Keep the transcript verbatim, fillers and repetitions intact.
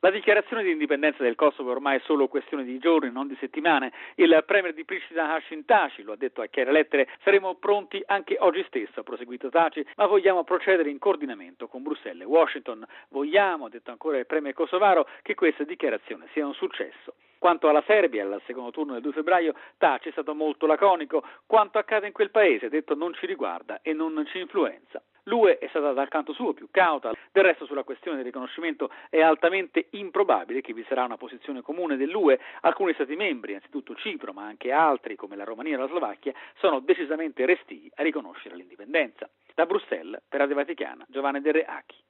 La dichiarazione di indipendenza del Kosovo è ormai solo questione di giorni, non di settimane. Il premier di Pristina Hashim Thaci lo ha detto a chiare lettere: saremo pronti anche oggi stesso, ha proseguito Thaci, ma vogliamo procedere in coordinamento con Bruxelles e Washington. Vogliamo, ha detto ancora il premier kosovaro, che questa dichiarazione sia un successo. Quanto alla Serbia, al secondo turno del due febbraio, Thaci è stato molto laconico. Quanto accade in quel paese, ha detto, non ci riguarda e non ci influenza. L'U E è stata dal canto suo più cauta, del resto sulla questione del riconoscimento è altamente improbabile che vi sarà una posizione comune dell'U E. Alcuni Stati membri, innanzitutto Cipro, ma anche altri come la Romania e la Slovacchia, sono decisamente restii a riconoscere l'indipendenza. Da Bruxelles, per Radio Vaticana, Giovanni De Reachi.